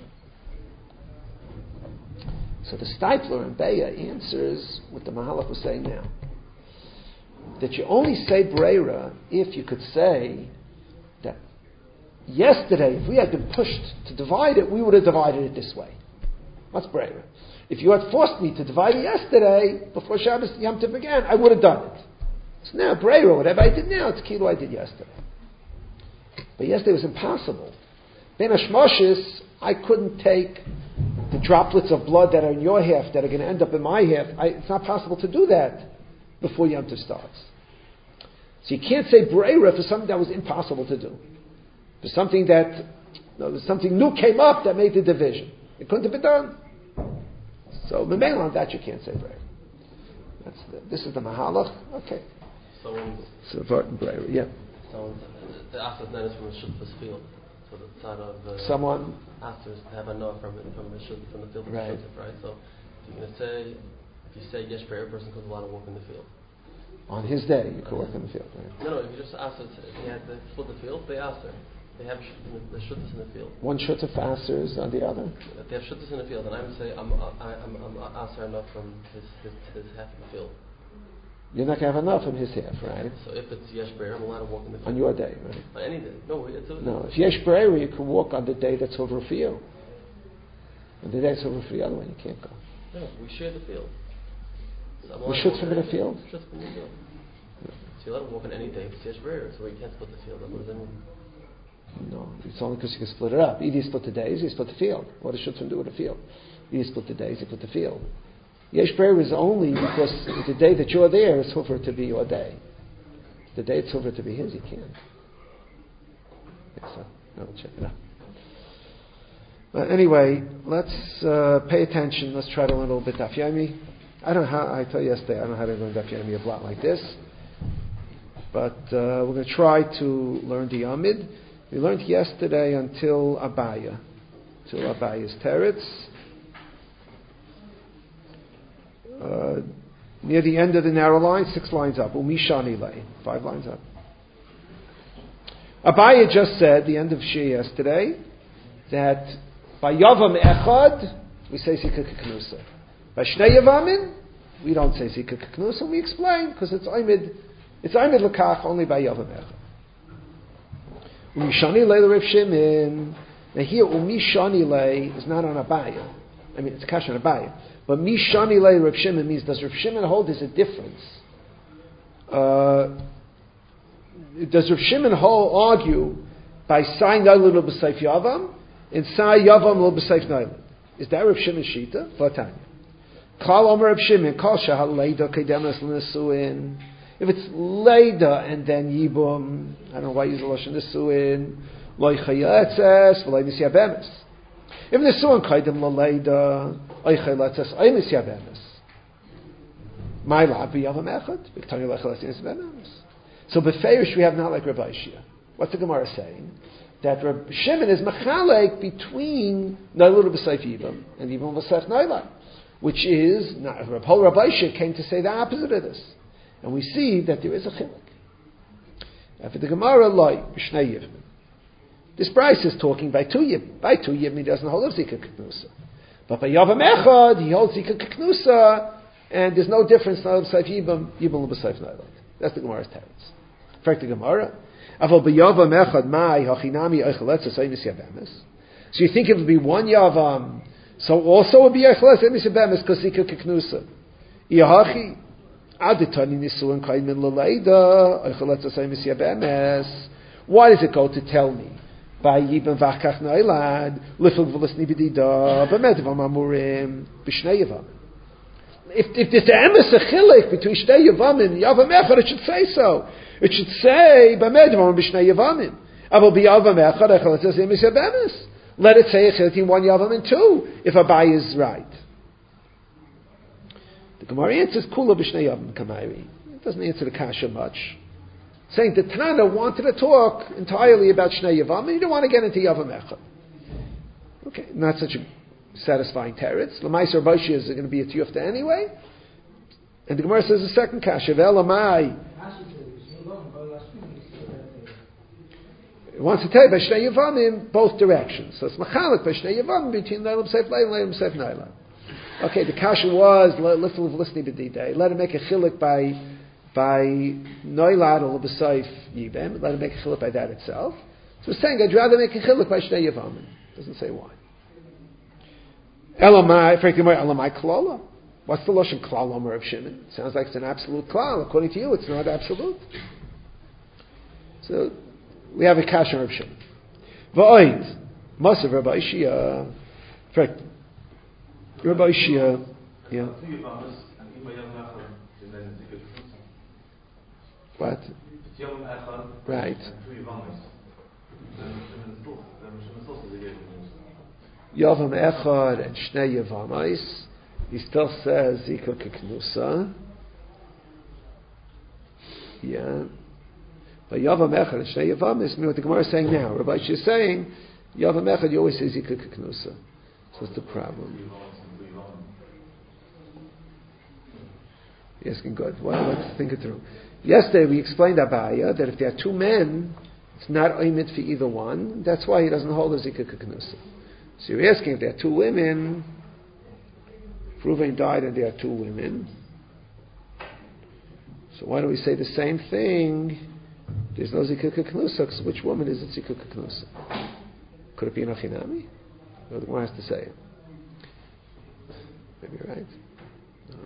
So the Steipler and Beya answers what the Mahalach was saying now. That you only say Breira if you could say that yesterday, if we had been pushed to divide it, we would have divided it this way. What's Breira? If you had forced me to divide it yesterday, before Shabbos Yom Tov began, I would have done it. So now Breira, whatever I did now, it's Kilo I did yesterday. But yesterday was impossible. Ben Hashmashis, I couldn't take the droplets of blood that are in your half that are going to end up in my half. I, it's not possible to do that before Yom Tov starts. So you can't say Breira for something that was impossible to do. For something that, no, something new came up that made the division. It couldn't have been done. So, Memela on that you can't say Breira. That's the, this is the Mahalach. Okay. So, so Vartan Breira, yeah. So, the Asad then is from the Shutfus field. So the side of uh, someone asked us to have a no from from the shul, from the field, right? Shul, right. So if you're going to say, if you say Yesh Breira, a person could allow to walk in the field. On his day, you could work in the field, right? No, no. If you just asked us, if he had to split the field, they asked her. They have the shuttas in the field. One shutta answers on the other. They have shuttas in the field, and I would say I'm I'm I'm, I'm asked her enough from his, his his half of the field. You're not going to have enough in his half, right? So if it's Yesh Breira, I'm allowed to walk in the field. On your day, right? On any day. No, it's a, no. If Yesh Breira, you can walk on the day that's over for you. On the day that's over for the other one, you can't go. No, we share the field. So we should from the field? Should from the field. No. So you're allowed to walk on any day if it's Yesh Breira, so you can't split the field. What does that mean? No, it's only because you can split it up. Either you split the days, you split the field. What does Shutfim do with the field? Either you split the days, you split the field. Yesh Breira is only because the day that you're there is over to be your day. The day it's over to be his, you can't. So, no, check it out. But anyway, let's uh, pay attention. Let's try to learn a little bit Daf Yomi. I don't know how, I told you yesterday, I don't know how to learn Daf Yomi a block like this. But uh, we're going to try to learn the Yamid. We learned yesterday until Abaya. Until Abaya's Teretz. Uh, near the end of the narrow line, six lines up. Umishani lay, five lines up. Abaya just said, the end of Shia yesterday, that by Yavam Echad, we say Zika Keknusa. By Shnei Yavamin, we don't say Zika Keknusa. We explain, because it's Aimid, it's Aimid Lakach only by Yavam Echad. Umishani lay the Reb Shimon. Now here, Umishani lay is not on Abaya. I mean, it's Kash on Abaya. But Mishani lay Reb Shimon means, does Reb Shimon hold there's a difference? Uh, does Reb Shimon hold, argue by Sai Nailin lo b'Seif Yavam and Sai Yavam lo b'Seif Nailin? Is that Reb Shimon's Shita? V'atanya. Kal Omer Reb Shimon, Kal Shahal Leida Kedemas L'Nesuin. If it's Leida and then Yibum, I don't know why you use the Lashon Nesuin, Loi Chayatzes, V'loi Nisya Bemes. If Nesuin Kaidem L'Leida, Oichei Letzes, Oy Nisya Bemes. My lab b'yavam echad. So b'feirush we have not like Rabbi Shia. What's the Gemara saying? That Rabbi Shimon is machalek between Nailu b'Seif Yibam and Yibam b'Seif Nailan, which is not, whole Rabbi Shia came to say the opposite of this, and we see that there is a chilek. After the Gemara loy b'Shnei Yibam, this Bryce is talking by two Yibam. By two Yibam he doesn't hold of Zika Keknusa, but by Yavam Echad he holds Zika Keknusa, and there's no difference Nailu b'Seif Yibam Yibam b'Seif Nailan. That's the Gemara's teretz. In fact, the Gemara. So you think it would be one Yavam, so also it would be Eicheletz Emes Yabemes because Zika Keknusa. Iahachi Aditani Nisuin Kaimin Laleida Eicheletz Emes Yabemes. Why does it go to tell me by Yibam Vachkach Nailad Lifel V'Las Nibidida B'Medvam Amurim B'Shnei Yavam? If if there's an emes a chilik between Shnei Yavamim and Yavam Echad, it should say so. It should say b'medvam b'Shnei Yavamim. Abel b'Yavam Echad Echad says emes yabemes. Let it say a chilik between one Yavam and two if Abai is right. The Gemara answers Kula b'Shnei Yavam Kamayri. It doesn't answer the kasha much. Saying that Tana wanted to talk entirely about Shnei Yavamim. You don't want to get into Yavam Echad. Okay, not such a satisfying teretz. L'maiser Bashi is going to be a tiyufta anyway. And the Gemara says the second kasha, Ve'elamai. It wants to tell you by Shnei Yavamim both directions. So it's machalik by Shnei Yavamim between Leilam Seif Leilam and Leilam Seif Nailan. Okay, the kasha was listen of listening b'didei. Let him make a chilik by by Noilad or B'Seif Yibam. Let him make a chilik by that itself. So it's saying I'd rather make a chilik by Shnei Yavamim. Doesn't say why. Elamai, frankly, Elamai Klala. What's the Lashon Klal Omer of Shimon? Sounds like it's an absolute Klal. According to you, it's not absolute. So, we have a Kasha of Shimon. V'oid, Masav Rabbi Shia, in fact, Rabbi Shia, yeah. What? Right. Yavam Echad and Shnei Yavamais. He still says Zika Keknusa. Yeah. But Yavam Echad and Shnei Yavamais, what the Gemara is saying now. Rabbi Shia is saying, Yavam Echad, you always say Zika Keknusa. So what's the problem? You're asking good. Well, let's think it through. Yesterday we explained Abaya that if there are two men, it's not oimid for either one. That's why he doesn't hold a Zika Keknusa. So you're asking if there are two women, if Reuven died and there are two women, so why don't we say the same thing? There's no Zika Keknusa, because which woman is it Zika Keknusa? Could it be an Achinami? No, the one has to say it. Maybe you're right. No.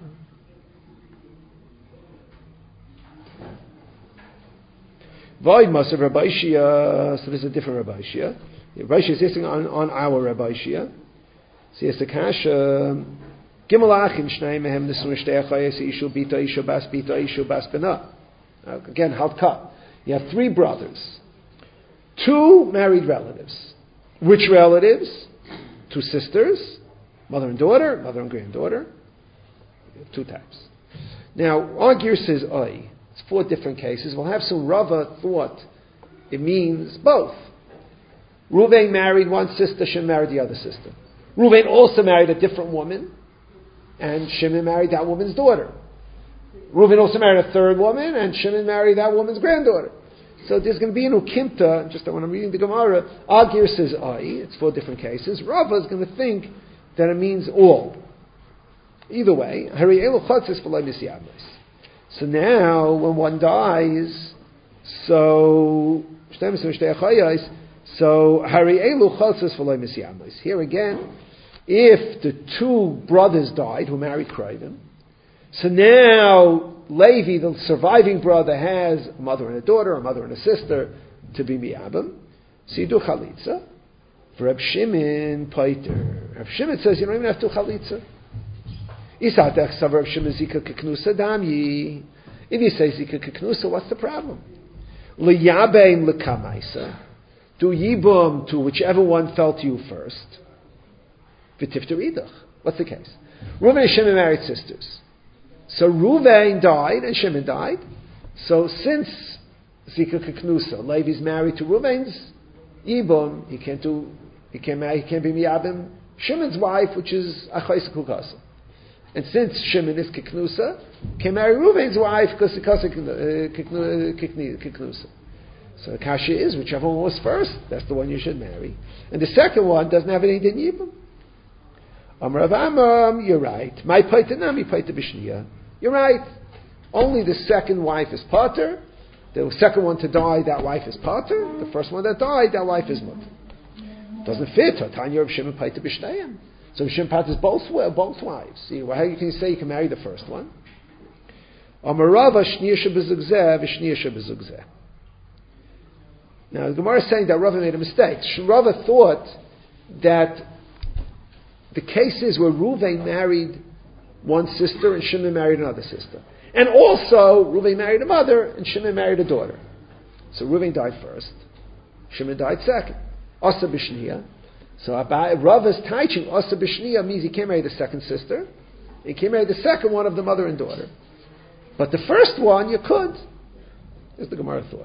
Void Masav Rabbi Shia, so this is a different Rabbi Shia. Rabbi Shia is sitting on, on our Rabbi Shia. So yes, the kasha Gimel Achim Shnei Mehem Nesuin Shtei Achayes Ishu Bita Ishu Bas Bita Ishu Bas Bena. Again, halka. You have three brothers, two married relatives. Which relatives? Two sisters, mother and daughter, mother and granddaughter. You have two types. Now, our gear says Oy. It's four different cases. We'll have some Rava thought it means both. Reuven married one sister, Shimon married the other sister. Reuven also married a different woman, and Shimon married that woman's daughter. Reuven also married a third woman, and Shimon married that woman's granddaughter. So there's going to be an ukimta, just when I'm reading the Gemara, Agir says Ai, it's four different cases. Rava is going to think that it means all. Either way, so now, when one dies, so so Hari Elu Chaltzes V'Lo Misyamos. Here again, if the two brothers died who married Krivim, so now Levi, the surviving brother, has a mother and a daughter, a mother and a sister to be miyabim. So you do chalitza. For Reb Shimon, Paiter. Reb Shimon says you don't even have to chalitza. Isatech sav Reb Shimon zika keknusa damyi. If you say zika keknusa, what's the problem? Liyabeim lekamaisa. Do yibum to whichever one fell to you first. V'tifter idach. What's the case? Reuven and Shimon married sisters. So Ruvain died and Shimon died. So since Zika Keknusa, Levi's married to Ruvain's Yibum, he can't do, he can't marry, he can't be Miyabim Shimon's wife, which is Achayis Kukasa. And since Shimon is Keknusa, can marry Ruvain's wife because Keknusa. So the kasha is, whichever one was first, that's the one you should marry. And the second one doesn't have any din Yibum. Amar Rav Amram, you're right. My paitanami paita b'shniya. You're right. Only the second wife is pater. The second one to die, that wife is pater. The first one that died, that wife is mutter. Doesn't fit. Tanya of Shimon paita b'shneyim. So Shimon paters both both wives. See, well, how can you say you can marry the first one? Amar Rava shniya shebezugzeh v'shniya shebezugzeh. Now the Gemara is saying that Rava made a mistake. Rava thought that the cases where Ruvain married one sister and Shimon married another sister. And also, Ruvain married a mother and Shimon married a daughter. So Ruvain died first. Shimon died second. Asa b'shniya. So Rava's teaching, Asa b'shniya, means he can't marry the second sister. He can't marry the second one of the mother and daughter. But the first one, you could. As the Gemara thought.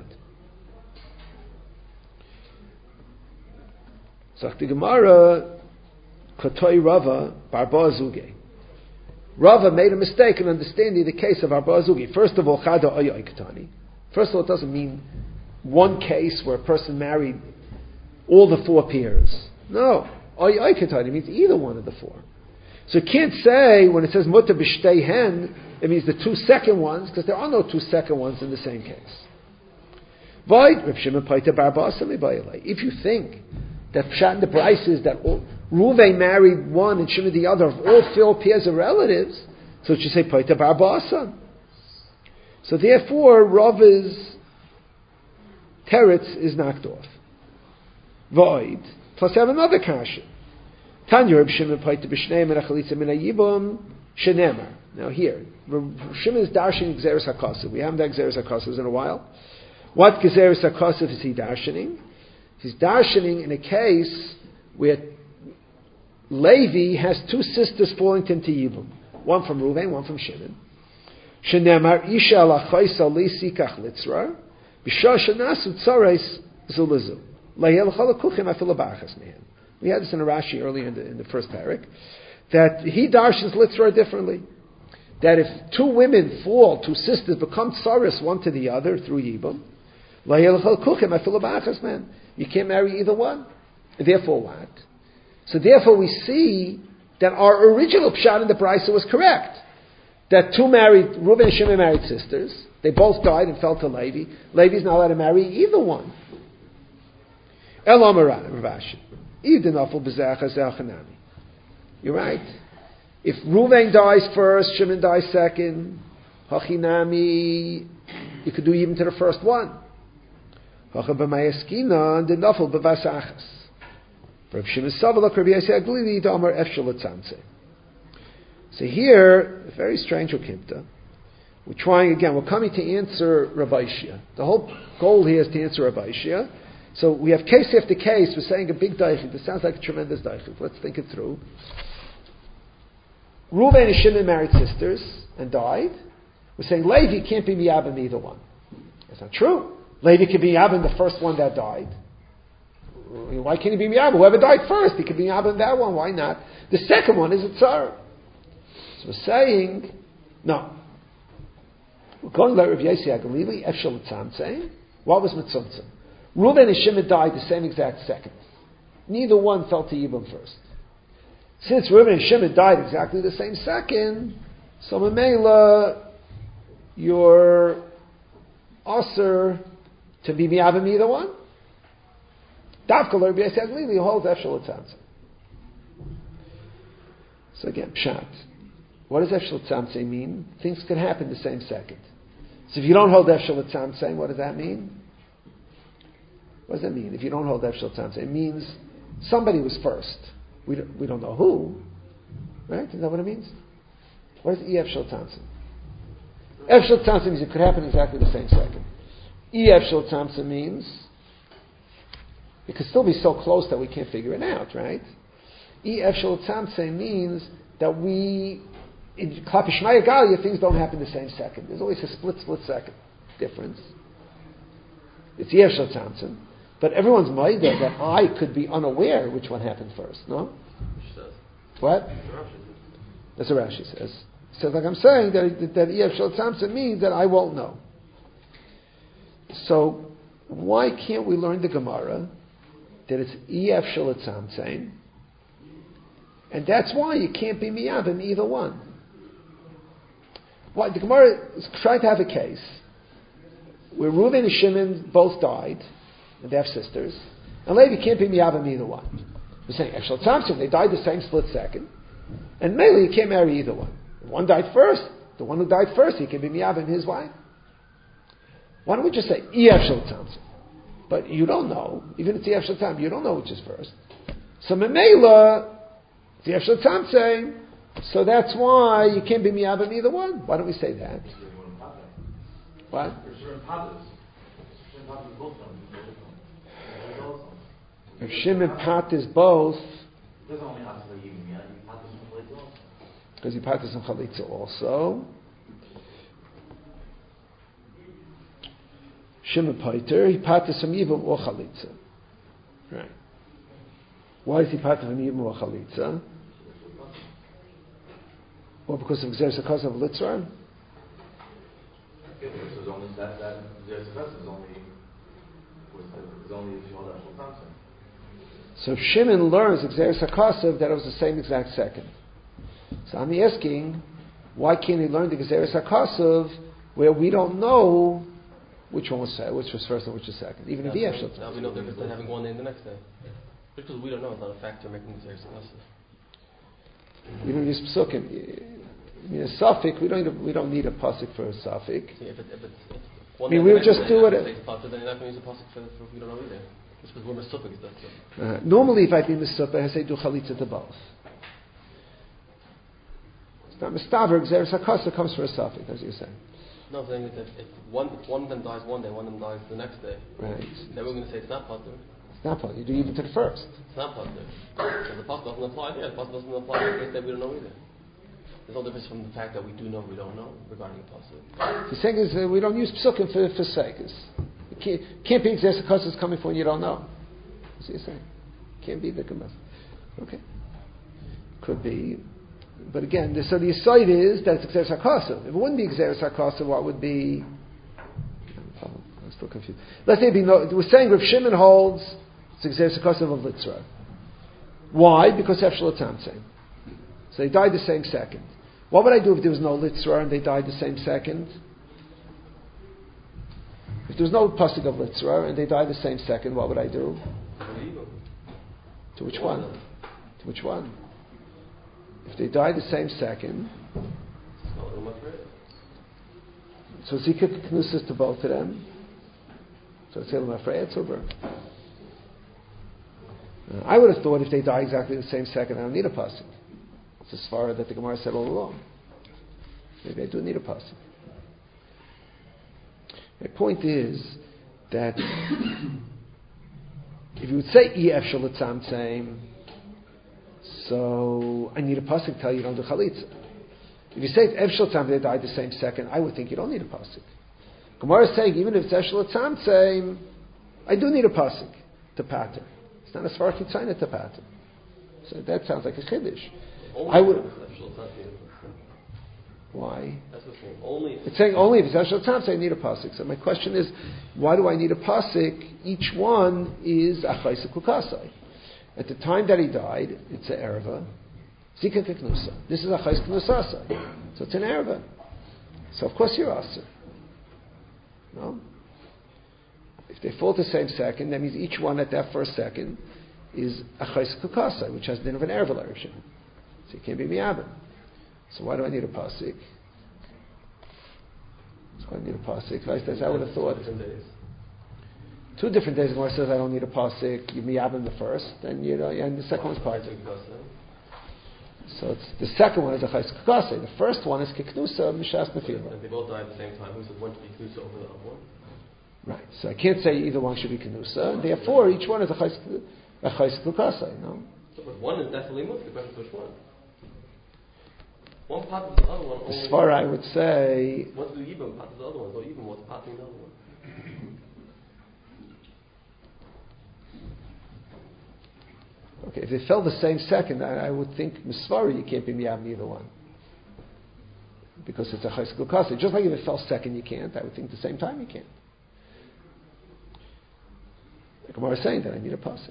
So the Gemara... Kotoi Rava Barba Azuge. Rava made a mistake in understanding the case of Barba Azuge. First of all, Chada Oya Ikatani. First of all, it doesn't mean one case where a person married all the four peers. No. Oya Ikatani means either one of the four. So you can't say, when it says Mutter B'shtei Hen, it means the two second ones, because there are no two second ones in the same case. Void, Reb Shimon Paita Barba Asami. If you think that Pshat in the Bryce is that all, Ruvain married one and Shimon the other of all four pairs of relatives, so it should say Paita Barbasa. So therefore, Rava's teretz is knocked off. Void. Plus I have another kasha. Tanya Reb Shimon Paita B'shneim and Achalitza Min HaYibum Shenemar. Now here, Shimon is darshaning Gzeres HaKosav. We haven't done Gzeres HaKosav in a while. What Gzeres HaKosav is he darshaning? He's darshaning in a case where Levi has two sisters falling into Yibum. One from Ruvain, one from Shimon. Shenemar Isha Lachaysa Lisikach Litzra B'shah Shanasu Tzareis Zulazu Layel Chalakuchim Afilabachas Mehem. We had this in a Rashi earlier in the, in the first parak, that he darshans Litzra differently. That if two women fall, two sisters become tzaris one to the other through Yibum, Layel Chalakuchim Afilabachas Mehem. You can't marry either one. Therefore what? So therefore we see that our original pshat in the Brisa was correct. That two married, Reuben and Shimon married sisters. They both died and fell to Levi. Levi's not allowed to marry either one. El Amaran, Ravashi. You're right. If Reuben dies first, Shimon dies second, Hachinami, you could do even to the first one. So here, a very strange Ukimta. We're trying again, we're coming to answer Rav Aishia. The whole goal here is to answer Rav Aishia. So we have case after case, we're saying a big daichik. This sounds like a tremendous daichik. Let's think it through. Reuven and Shimon married sisters and died. We're saying Levi can't be miyabim either one. That's not true. Levi can be miyabim the first one that died. Why can't he be miyabim? Whoever died first, he could be miyabim that one. Why not? The second one is a tzar. So we're saying, no. We're going like Rav Yossi HaGalili, Efshel Tzamtzei. What was Mitzumtzum? Reuven and Shimon died the same exact second. Neither one fell to Yibum first. Since Reuven and Shimon died exactly the same second, so Mamela, your Aser to be miyabim either one. Davka Rabbi Yossi HaGalili holds Efshel Tzamtzei. So again, Pshat. What does Efshel Tzamtzei mean? Things could happen the same second. So if you don't hold Efshel Tzamtzei, what does that mean? What does that mean? If you don't hold Efshel Tzamtzei, it means somebody was first. We don't, we don't know who, right? Is that what it means? What is E Efshel Tzamtzei? Efshel Tzamtzei means it could happen exactly the same second. E Efshel Tzamtzei means it could still be so close that we can't figure it out, right? E Efshel Tzamtzei means that we in Klapi Shmaya Galia, things don't happen the same second. There's always a split, split second difference. It's Yev Shel Tzamtzum. But everyone's mind that, that I could be unaware which one happened first, no? What? That's what Rashi says. He says, like I'm saying, that, that Yev Shel Tzamtzum means that I won't know. So, why can't we learn the Gemara that it's Yev Shel Tzamtzum? And that's why you can't be Miyav in either one. Why? The Gemara is trying to have a case where Reuven and Shimon both died, and they have sisters, and Levi can't be Miyav in either one. We're saying Yev Shel Tzamtzum, they died the same split second, and Mele, you can't marry either one. If one died first, the one who died first, he can be Miyav in his wife. Why don't we just say Yev Shel Tzamtzum? But you don't know, even if it's Yev Shel Tzamtzum, you don't know which is first. So Memela, it's Yev Shel Tzamtzum, so that's why you can't be Miyav in either one. Why don't we say that? What? If Shimon Pat is both, because he Pat is in Chalitza also. Shimon Pater, he Pat is from Yivam or Chalitza. Right. Why is he Pat from Yivam or Chalitza? Or because of Gzeres HaKos of Litzran? This is only that that Gzeres HaKos is only is only if you hold that. So if Shimon learns Gzeres HaKos that it was the same exact second. So I'm asking, why can't he learn the Gzeres HaKos where we don't know which one was which was first and which was second, even if he has Now we know the difference than having one day and the next day, because we don't know. It's not a factor making Gzeres HaKos. We don't use psukim. I mean, a suffix, we don't need a, we don't need a pasuk for a suffix. See, if it, if it's, if one I mean, we would just do it. Then you're not going to use a pasuk for, for we don't know either. Just because we're misupik, that's it. Uh, normally, if I be misupik, I say do chalitza to both. It's not mistaver. Gzeres HaKos comes for a suffix, as you're saying. No, I'm saying that if one, if one of them dies one day, one of them dies the next day. Right. Then we're going to say it's not positive. It's not positive. You do even to the first. It's not positive. So the pasuk doesn't apply. Yeah, the pasuk doesn't apply to the case that we don't know either. There's no difference from the fact that we do know we don't know regarding a pasuk. The thing is, uh, we don't use psukim for for sakes. It can't, can't be Gzeres HaKos is coming for when you don't know. That's what you're saying. Can't be the Gemara. Okay. Could be. But again, the, so the aside is that it's Gzeres HaKos. If it wouldn't be Gzeres HaKos, what would be? I'm still confused. Let's say be no, we're saying Rav Shimon holds it's Gzeres HaKos of Litzra. Why? Because Yev Shel Tzamtzum. So they died the same second. What would I do if there was no Litzra and they died the same second? If there was no pasuk of Litzra and they died the same second, what would I do? To which one? To which one? If they died the same second, so Zika Knusas to both of them. So it's Elam Afrei Etzober. I would have thought if they die exactly the same second, I don't need a pasuk. It's as far that the Gemara said all along. Maybe I do need a pasuk. My point is that if you would say Yev Shel Tzamtzum, so I need a pasuk to tell you you don't do chalitza. If you say it's Yev Shel Tzamtzum, they died the same second, I would think you don't need a pasuk. Gemara is saying even if it's Yev Shel Tzamtzum, I do need a pasuk to pater. It's not as far as Kitzayna to pater. So that sounds like a chiddush. I would. Why? That's what's saying. Only if it's saying only if it's Yev Shel Tzamtzum, I need a pasuk. So my question is, why do I need a pasuk? Each one is achayis kukasai. At the time that he died, it's an erva. Zika keknusa. This is achayis knusasai. So it's an erva. So of course you're aser. No. If they fall the same second, that means each one at that first second is achayis kukasai, which has din of an erva l'erev. So you can't be miyabim. So why do I need a pasuk? So I need a pasuk. That's I would have thought. Two different days. Gemara says I don't need a pasuk. You miyabim the first, and you know, and the second one's part. So it's the second one is a chayis kukase. The first one is kiknusa mishas nefila. And they both died at the same time. Who said one to be knusa over the other one? Right. So I can't say either one should be knusa. And therefore, each one is a chayis a chayis kukase. No. So, but one is definitely mut. The question is which one. One pot is the other one. As far I would say. Once the Yibam pot is the other one, so even what's potting the other one. Okay, if they fell the same second, I, I would think Misvari, you can't be Miyav neither one. Because it's a Chayskul Kasa. Just like if it fell second, you can't. I would think the same time you can't. The Gemara is saying that I need a pasuk.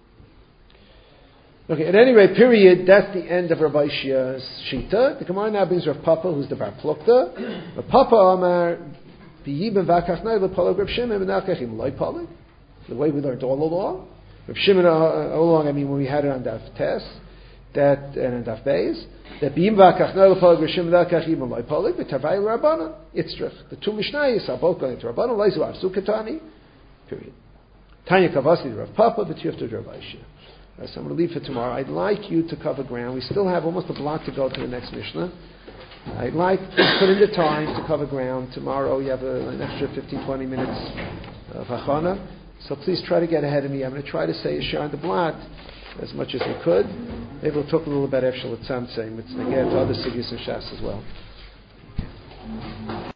Okay, at any rate, period, that's the end of Rabbi Shia's Shita. The Gemara now brings Rav Papa, who's the Bar Plukta. Rav Papa Amar, B'yibim v'akachnai l'polog Rav Shimon v'nachachim loy polog. The way we learned all along. Rav Shimon, uh, all along, I mean, when we had it on Daf Tes, that, and on Daf Beis, that B'yibim v'akachnai l'polog Rav Shimon v'nachachim loy polog, v'tavai l'Rabbanan, Yitzrich. The two Mishnayos are both going to Rabbanan, Leizu Arsu Ketani, period. Tanya Kavasi, Rav Papa, v'tiyufta Rav Shia. Uh, so I'm going to leave for tomorrow. I'd like you to cover ground. We still have almost a block to go to the next Mishnah. I'd like to put in the time to cover ground. Tomorrow you have a, an extra fifteen, twenty minutes of Hachana. So please try to get ahead of me. I'm going to try to say a share on the block as much as we could. Maybe we'll talk a little about Efshel Tzamtzei, Mitzvah, to other Sigyas and Shas as well.